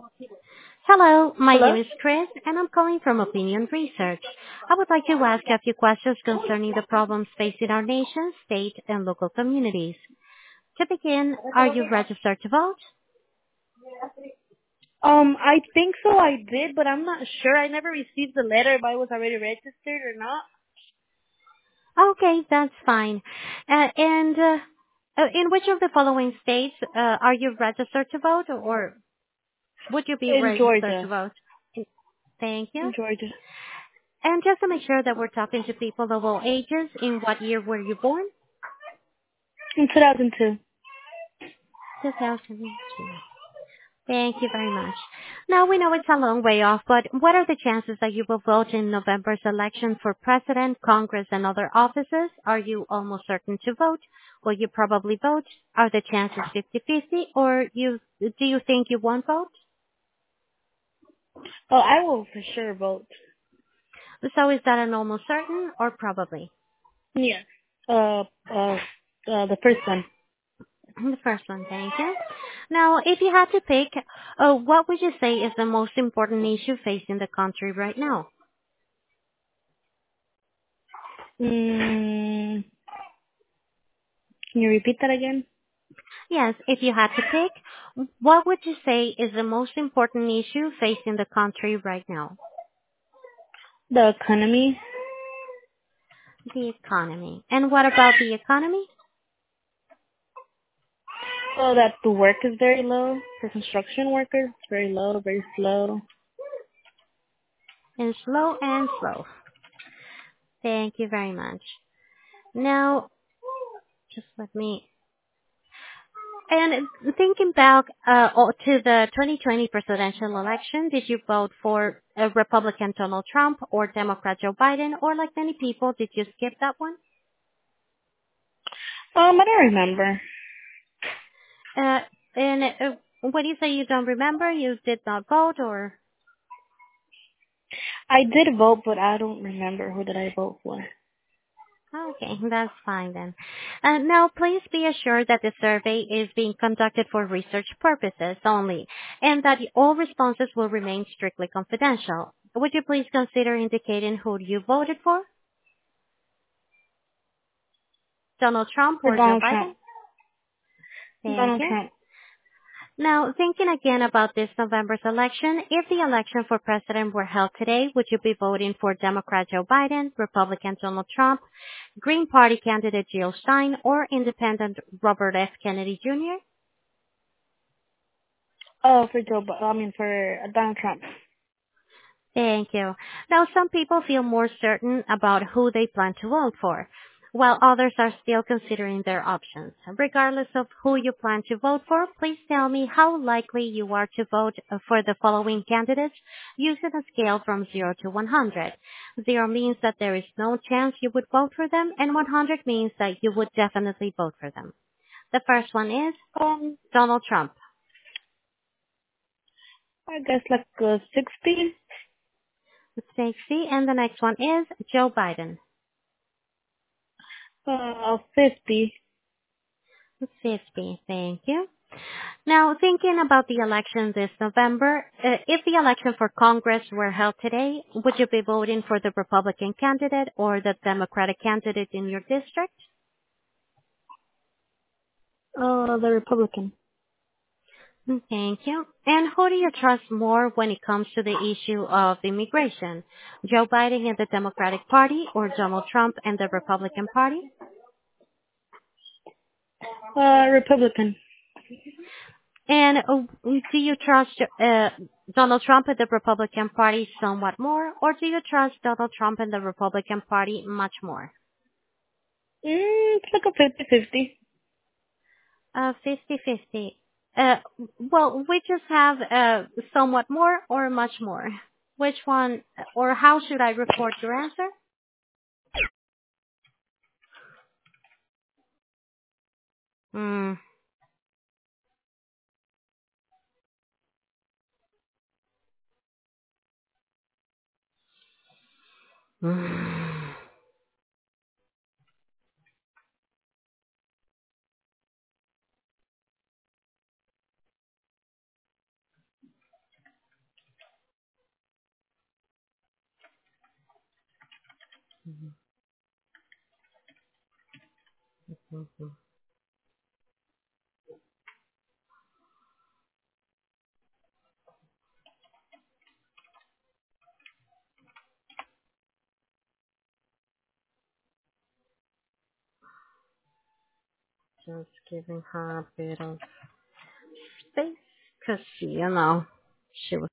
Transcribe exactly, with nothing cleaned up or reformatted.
Hello, my Hello? name is Chris, and I'm calling from Opinion Research. I would like to ask a few questions concerning the problems facing our nation, state, and local communities. To begin, are you registered to vote? Um, I think so I did, but I'm not sure. I never received the letter if I was already registered or not. Okay, that's fine. Uh, and uh, uh, in which of the following states uh, are you registered to vote, or would you be In registered to Georgia. vote? Thank you. In Georgia. And just to make sure that we're talking to people of all ages, in what year were you born? In two thousand two. two thousand two. Thank you very much. Now, we know it's a long way off, but what are the chances that you will vote in November's election for president, Congress, and other offices? Are you almost certain to vote? Will you probably vote? Are the chances fifty-fifty, or you do you think you won't vote? Oh, I will for sure vote. So is that an almost certain or probably? Yes. Uh, uh, uh, the first one. The first one, thank you. Now, if you had to pick, uh, what would you say is the most important issue facing the country right now? Mm, can you repeat that again? Yes, if you had to pick, what would you say is the most important issue facing the country right now? The economy. The economy. And what about the economy? So that the work is very low for construction workers. It's very low, very slow. And slow and slow. Thank you very much. Now, just let me. And thinking back uh, o- to the twenty twenty presidential election, did you vote for uh, Republican Donald Trump or Democrat Joe Biden, or like many people, did you skip that one? Um, I don't remember. Uh, and uh, when you say you don't remember, you did not vote, or? I did vote, but I don't remember who did I vote for. Okay, that's fine then. Uh, now, please be assured that the survey is being conducted for research purposes only, and that all responses will remain strictly confidential. Would you please consider indicating who you voted for? Donald Trump For or Joe Donald Biden? Trump. Thank Donald you. Trump. Now, thinking again about this November's election, if the election for president were held today, would you be voting for Democrat Joe Biden, Republican Donald Trump, Green Party candidate Jill Stein, or Independent Robert F. Kennedy Junior? Oh, for Joe, Bi- I mean for uh, Donald Trump. Thank you. Now, some people feel more certain about who they plan to vote for, while others are still considering their options. Regardless of who you plan to vote for, please tell me how likely you are to vote for the following candidates using a scale from zero to one hundred. zero means that there is no chance you would vote for them, and one hundred means that you would definitely vote for them. The first one is Um, Donald Trump. I guess like uh, sixty. Stacy, and the next one is Joe Biden. Uh, fifty. fifty. Thank you. Now, thinking about the election this November, uh, if the election for Congress were held today, would you be voting for the Republican candidate or the Democratic candidate in your district? Uh, the Republican. Mm, Thank you. And who do you trust more when it comes to the issue of immigration? Joe Biden and the Democratic Party or Donald Trump and the Republican Party? Uh, Republican. And uh, do you trust uh, Donald Trump and the Republican Party somewhat more, or do you trust Donald Trump and the Republican Party much more? Mm, it's like a fifty-fifty. Uh, fifty-fifty. Uh, well, we just have uh, somewhat more or much more. Which one, or how should I record your answer? Hmm. Mhm. Mhm. Just giving her a bit of space because she, you know, she was